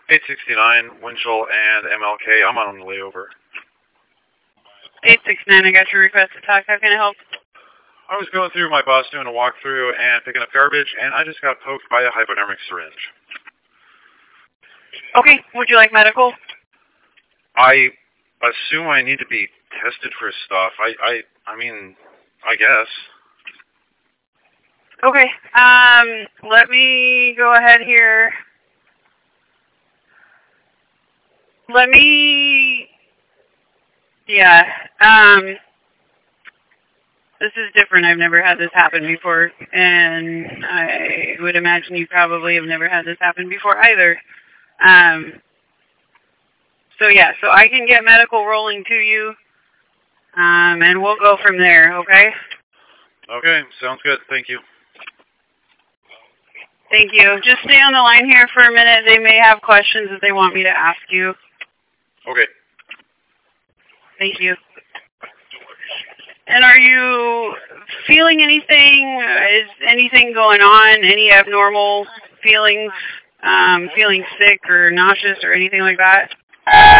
869, Winchell and MLK. I'm on the layover. 869, I got your request to talk. How can I help? I was going through my bus doing a walkthrough and picking up garbage, and I just got poked by a hypodermic syringe. Okay, would you like medical? I assume I need to be tested for stuff. I mean, I guess. Okay, let me go ahead here. This is different. I've never had this happen before, and I would imagine you probably have never had this happen before either. So I can get medical rolling to you, and we'll go from there, okay? Okay, sounds good. Thank you. Thank you. Just stay on the line here for a minute. They may have questions that they want me to ask you. Okay. Thank you. And are you feeling anything? Is anything going on? Any abnormal feelings? Feeling sick or nauseous or anything like that?